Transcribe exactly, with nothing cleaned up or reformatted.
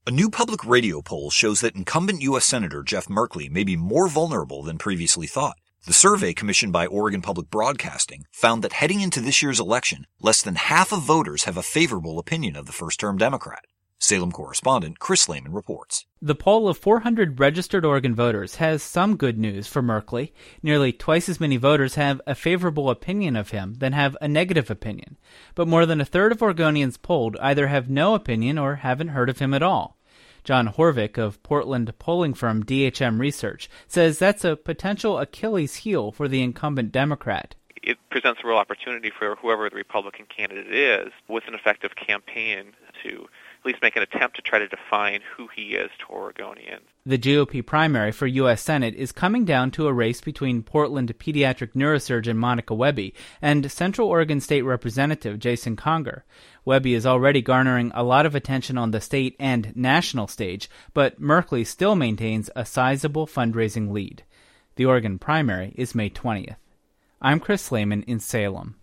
A new public radio poll shows that incumbent U S Senator Jeff Merkley may be more vulnerable than previously thought. The survey commissioned by Oregon Public Broadcasting found that heading into this year's election, less than half of voters have a favorable opinion of the first-term Democrat. Salem correspondent Chris Lehman reports. The poll of four hundred registered Oregon voters has some good news for Merkley. Nearly twice as many voters have a favorable opinion of him than have a negative opinion. But more than a third of Oregonians polled either have no opinion or haven't heard of him at all. John Horvick of Portland polling firm D H M Research says that's a potential Achilles heel for the incumbent Democrat. It presents a real opportunity for whoever the Republican candidate is with an effective campaign to at least make an attempt to try to define who he is to Oregonians. The G O P primary for U S Senate is coming down to a race between Portland pediatric neurosurgeon Monica Webby and Central Oregon State Representative Jason Conger. Webby is already garnering a lot of attention on the state and national stage, but Merkley still maintains a sizable fundraising lead. The Oregon primary is May twentieth. I'm Chris Lehman in Salem.